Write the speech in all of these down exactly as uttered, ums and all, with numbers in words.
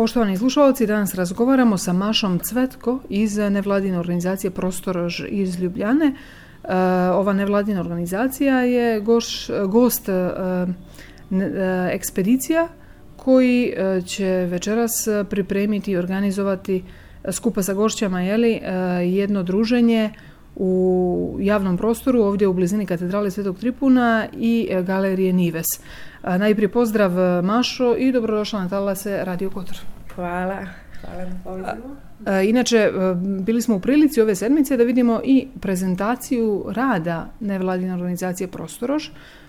Poštovani slušalci, danas razgovaramo sa Mašom Cvetko iz nevladine organizacije Prostorož iz Ljubljane. Ova nevladina organizacija je goš, gost ekspedicija koji će večeras pripremiti i organizovati skupa sa gošćama jeli, jedno druženje u javnom prostoru ovdje u blizini katedrale Svetog Tripuna i galerije Nives. Najprije pozdrav Mašo i dobrodošla na talase Radio Kotor. Hvala. Hvala na pozivu. Inače, bili smo u prilici ove sedmice da vidimo i prezentaciju rada nevladine organizacije Prostorož.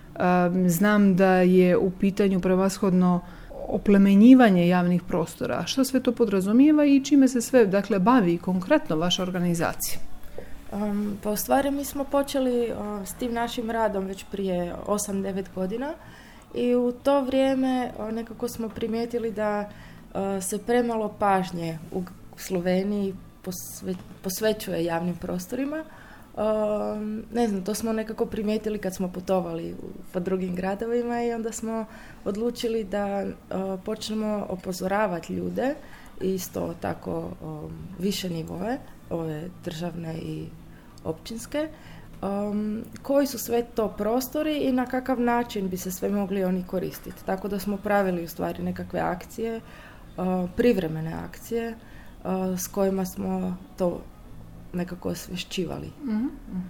Znam da je u pitanju prevashodno oplemenjivanje javnih prostora. Što sve to podrazumijeva i čime se sve dakle, bavi konkretno vaša organizacija? Um, pa u stvari mi smo počeli uh, s tim našim radom već prije osam devet godina i u to vrijeme uh, nekako smo primijetili da uh, se premalo pažnje u Sloveniji posve, posvećuje javnim prostorima. Uh, ne znam, to smo nekako primijetili kad smo putovali u, po drugim gradovima i onda smo odlučili da uh, počnemo upozoravati ljude isto tako um, više nivoe, ove državne i općinske, um, koji su sve to prostori i na kakav način bi se sve mogli oni koristiti. Tako da smo pravili u stvari nekakve akcije, uh, privremene akcije uh, s kojima smo to nekako osvješćivali. Mm-hmm.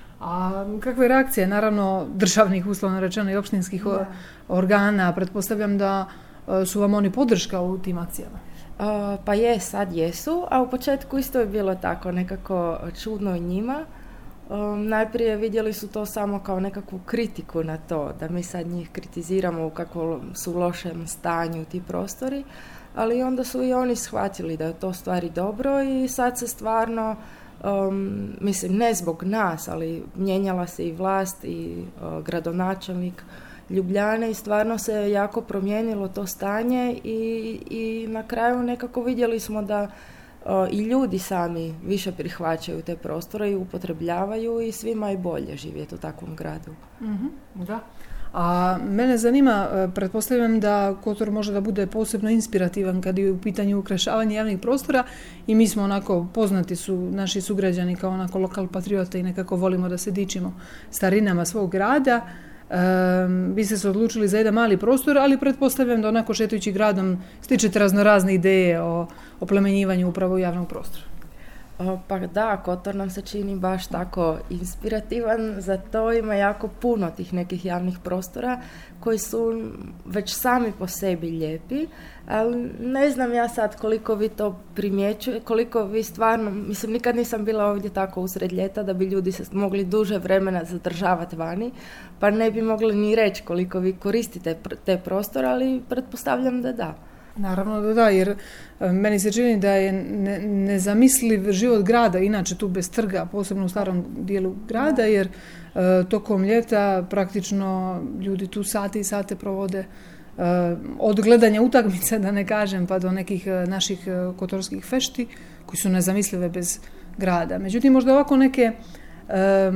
A kakve reakcije, naravno državnih, uslovno rečeno i opštinskih da. organa, pretpostavljam da uh, su vam oni podrška u tim akcijama? Uh, pa je, sad jesu, a u početku isto je bilo tako nekako čudno i njima. Um, najprije vidjeli su to samo kao nekakvu kritiku na to, da mi sad njih kritiziramo u kakvom su lošem stanju ti prostori, ali onda su i oni shvatili da je to stvari dobro i sad se stvarno, um, mislim ne zbog nas, ali mijenjala se i vlast i uh, gradonačelnik Ljubljane i stvarno se jako promijenilo to stanje i, i na kraju nekako vidjeli smo da o, i ljudi sami više prihvaćaju te prostore i upotrebljavaju i svima je bolje živjeti u takvom gradu. Mm-hmm, da. A mene zanima, pretpostavljam da Kotor može da bude posebno inspirativan kad je u pitanju ukrašavanja javnih prostora i mi smo onako, poznati su naši sugrađani kao onako lokal patriote i nekako volimo da se dičimo starinama svog grada. Um, vi ste se odlučili za jedan mali prostor, ali pretpostavljam da onako šetajući gradom stičete raznorazne ideje o oplemenjivanju upravo javnog prostora. O, pa da, Kotor nam se čini baš tako inspirativan, za to ima jako puno tih nekih javnih prostora koji su već sami po sebi lijepi, ali ne znam ja sad koliko vi to primjećujete, koliko vi stvarno, mislim nikad nisam bila ovdje tako usred ljeta da bi ljudi se mogli duže vremena zadržavati vani, pa ne bi mogli ni reći koliko vi koristite te prostore, ali pretpostavljam da da. Naravno da da, jer meni se čini da je ne, nezamisliv život grada, inače tu bez trga, posebno u starom dijelu grada, jer e, tokom ljeta praktično ljudi tu sate i sate provode e, od gledanja utakmice, da ne kažem, pa do nekih e, naših e, kotorskih fešti, koji su nezamislive bez grada. Međutim, možda ovako neke e,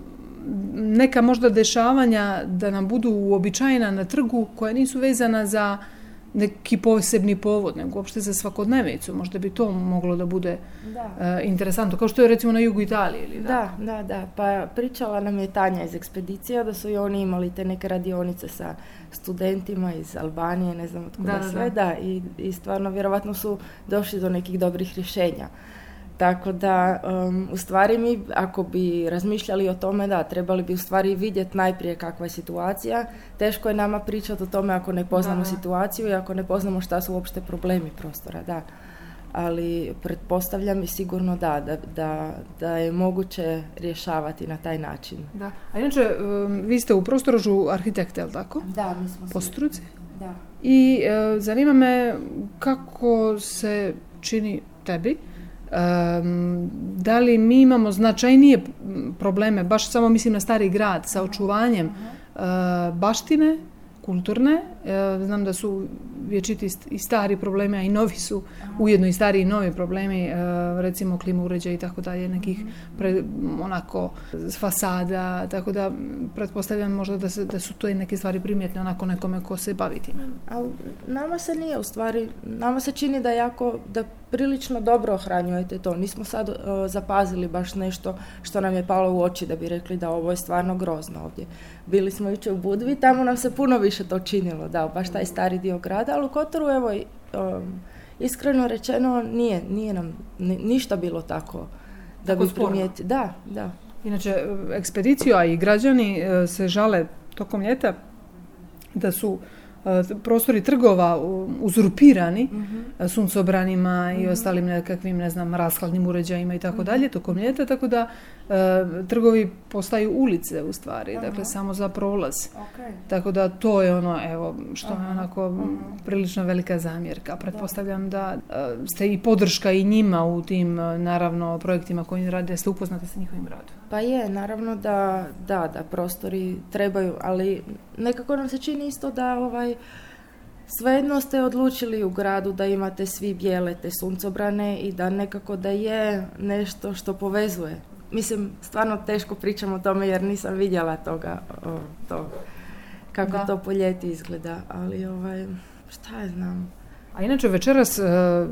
neka možda dešavanja da nam budu uobičajena na trgu, koja nisu vezana za neki posebni povod, nego uopšte za svakodnevicu. Možda bi to moglo da bude da. Uh, interesantno, kao što je recimo na jugu Italije. Ili, da? da, da, da. Pa pričala nam je Tanja iz ekspedicija da su i oni imali te neke radionice sa studentima iz Albanije, ne znam otkuda da, sve, da, da. I, i stvarno vjerovatno su došli do nekih dobrih rješenja. Tako da, um, u stvari mi, ako bi razmišljali o tome, da, trebali bi u stvari vidjeti najprije kakva je situacija. Teško je nama pričati o tome ako ne poznamo da. situaciju i ako ne poznamo šta su uopšte problemi prostora, da. Ali pretpostavljam i sigurno da, da, da, da je moguće rješavati na taj način. Da. A inače, um, vi ste u Prostorožu arhitekte, je li tako? Da, mi smo po struci. Da. I uh, zanima me kako se čini tebi, Um, da li mi imamo značajnije probleme, baš samo mislim na stari grad, sa očuvanjem uh, baštine kulturne. Znam da su vječiti i stari problemi, a i novi su ujedno i stari i novi problemi, recimo klima uređaja i tako dalje, nekih pre, onako fasada, tako da pretpostavljam možda da, se, da su to i neke stvari primjetne onako nekome ko se bavi time. Ali nama se nije u stvari, nama se čini da jako, da prilično dobro ohranjujete to. Nismo sad uh, zapazili baš nešto što nam je palo u oči da bi rekli da ovo je stvarno grozno ovdje. Bili smo jučer u Budvi, tamo nam se puno više to činilo, da, baš taj stari dio grada, ali u Kotoru, evo, um, iskreno rečeno, nije, nije nam ni, ništa bilo tako da tako bi primijeti. Da, da. Inače, ekspediciju, a i građani se žale tokom ljeta da su prostori trgova uzurpirani uh-huh. suncobranima uh-huh. i ostalim nekakvim, ne znam, rashladnim uređajima i tako dalje tokom ljeta, tako da e, trgovi postaju ulice u stvari, uh-huh. dakle samo za prolaz. Okay. Tako da to je ono, evo, što uh-huh. je onako uh-huh. prilično velika zamjerka. Pretpostavljam da e, ste i podrška i njima u tim, naravno, projektima koji rade, ste upoznate sa njihovim radom. Pa je, naravno da, da, da prostori trebaju, ali nekako nam se čini isto da ovaj, svejedno ste odlučili u gradu da imate svi bijele te suncobrane i da nekako da je nešto što povezuje. Mislim, stvarno teško pričam o tome jer nisam vidjela toga, o, to, kako da. To po ljeti izgleda, ali ovaj, šta je znam. A inače večeras uh,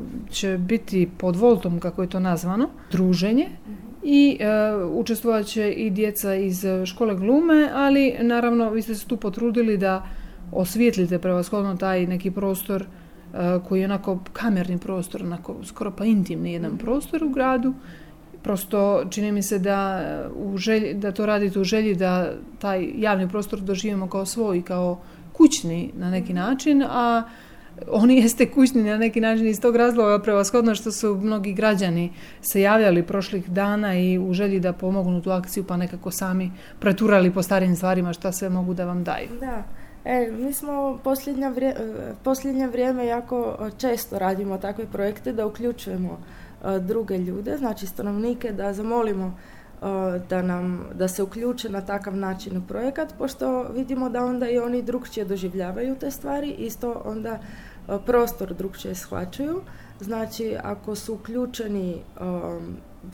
će biti pod Voltom, kako je to nazvano, druženje. Mm-hmm. I uh, učestvovat će i djeca iz škole glume, ali naravno vi ste se tu potrudili da osvijetlite prevashodno taj neki prostor uh, koji je onako kamerni prostor, onako skoro pa intimni jedan prostor u gradu. Prosto čini mi se da, u želji, da to radite u želji da taj javni prostor doživimo kao svoj, kao kućni na neki način, a oni jeste kućni na neki način iz tog razloga prevashodno što su mnogi građani se javljali prošlih dana i u želji da pomognu tu akciju pa nekako sami preturali po starim stvarima šta sve mogu da vam daju. Da, e, mi smo posljednje vrijeme, posljednje vrijeme jako često radimo takve projekte da uključujemo uh, druge ljude, znači stanovnike, da zamolimo uh, da, nam, da se uključe na takav način u projekat, pošto vidimo da onda i oni drukčije doživljavaju te stvari, isto onda prostor drukčije shvaćaju. Znači, ako su uključeni um,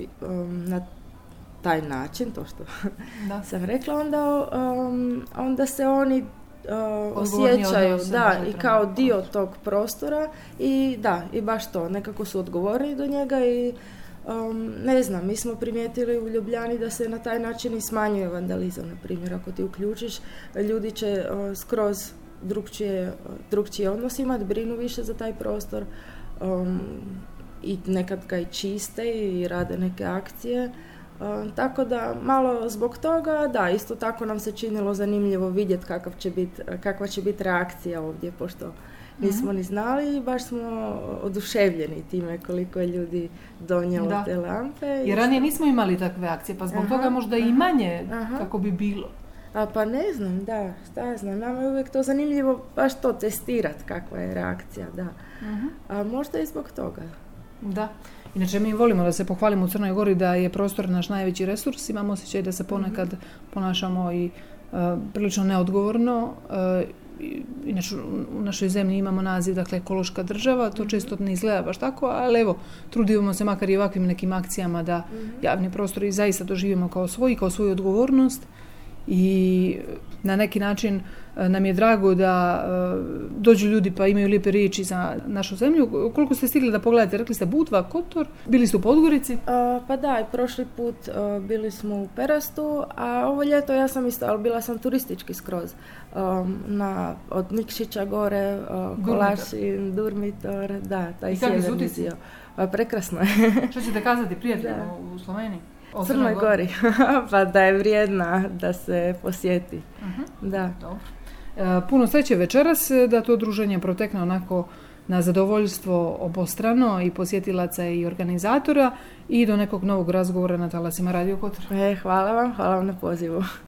um, na taj način, to što da. sam rekla, onda, um, onda se oni uh, osjećaju da, i kao dio tog prostora i da, i baš to, nekako su odgovorni do njega i um, ne znam, mi smo primijetili u Ljubljani da se na taj način i smanjuje vandalizam, na primjer, ako ti uključiš, ljudi će uh, skroz drugčije, drugčije odnos imati, brinu više za taj prostor um, i nekad ga i čiste i rade neke akcije. Um, tako da malo zbog toga, da, isto tako nam se činilo zanimljivo vidjeti kakav će bit, kakva će biti reakcija ovdje, pošto nismo mm-hmm. ni znali i baš smo oduševljeni time koliko je ljudi donijelo da. te lampe. Jer ranije nismo imali takve akcije, pa zbog aha, toga možda aha, i manje aha. kako bi bilo. A pa ne znam, da, šta ja znam, nama je uvijek to zanimljivo baš to testirati kakva je reakcija, da. Uh-huh. A možda i zbog toga. Da. Inače mi volimo da se pohvalimo u Crnoj Gori da je prostor naš najveći resurs, imamo osjećaj da se ponekad uh-huh. ponašamo i uh, prilično neodgovorno. Uh, inače u našoj zemlji imamo naziv, dakle, ekološka država, to uh-huh. često ne izgleda baš tako, ali evo, trudimo se makar i ovakvim nekim akcijama da uh-huh. javni prostor i zaista doživimo kao svoj, kao svoju odgovornost. I na neki način nam je drago da uh, dođu ljudi pa imaju lijepe riječi za našu zemlju. Koliko ste stigli da pogledate? Rekli ste Budva, Kotor, bili ste u Podgorici? Uh, pa da, i prošli put uh, bili smo u Perastu, a ovo ljeto ja sam isto, ali bila sam turistički skroz. Um, na, od Nikšića gore, uh, Kolašin, Durmitor, da, taj sjeverni dio. Uh, prekrasno je. Što ćete kazati prijateljima u Sloveniji? O Crnoj Gori, pa da je vrijedna da se posjeti. Uh-huh. Da. Dobro. E, puno sreće večeras da to druženje protekne onako na zadovoljstvo obostrano i posjetilaca i organizatora i do nekog novog razgovora na talasima Radio Kotor. E, hvala vam, hvala vam na pozivu.